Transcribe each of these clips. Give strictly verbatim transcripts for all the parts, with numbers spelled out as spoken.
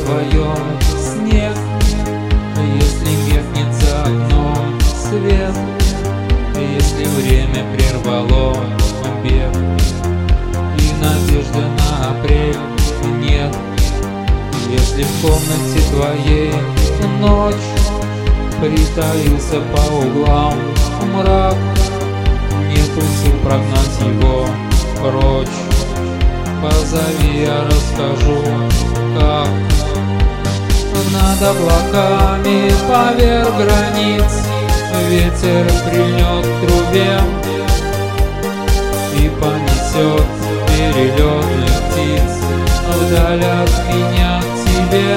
твоем снег. Если меркнет за окном свет, если время прервало бег, и надежды на апрель нет, если в комнате твоей ночь, притаился по углам мрак, нету сил прогнать его прочь. Позови, я расскажу, как над облаками поверх границ ветер прильнет к трубе и понесет перелетных птиц вдаль от меня к тебе.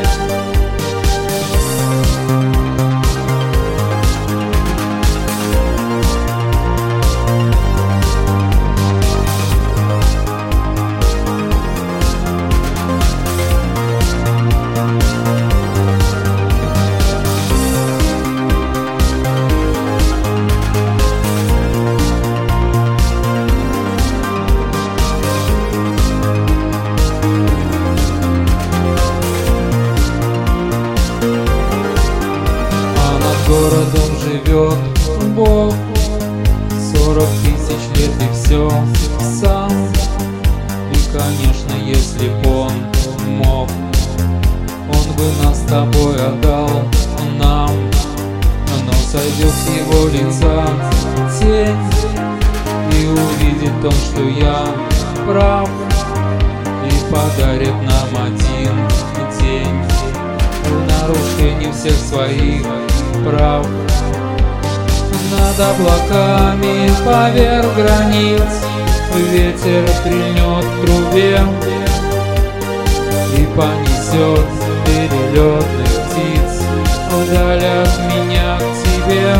Городом живет Бог, сорок тысяч лет и все сам. И, конечно, если б он мог, он бы нас с тобой отдал нам. Но сойдет с его лица тень и увидит он, что я прав, и подарит нам один день в нарушении всех своих прав. Над облаками поверх границ ветер прильнет к трубе и понесет перелетных птиц вдаль от меня к тебе.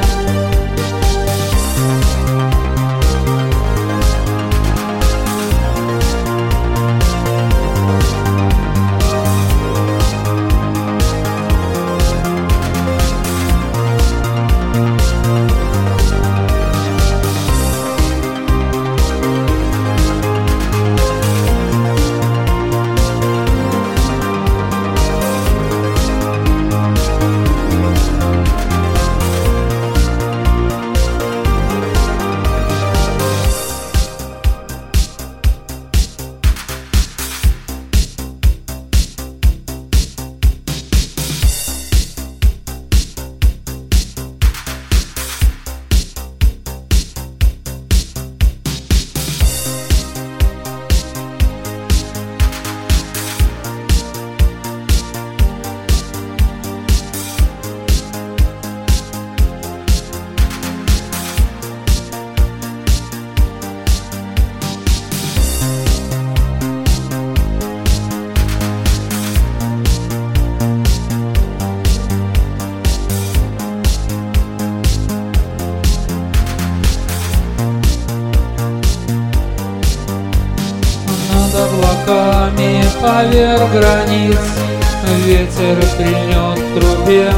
Над облаками поверх границ ветер прильнет к трубе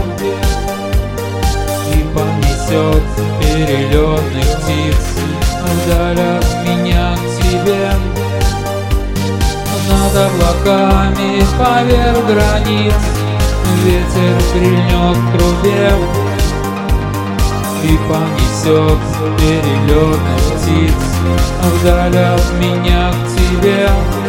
и понесет перелетных птиц вдаль от меня к тебе. Над облаками поверх границ ветер прильнет к трубе и понесет перелетных птиц вдаль от меня к тебе.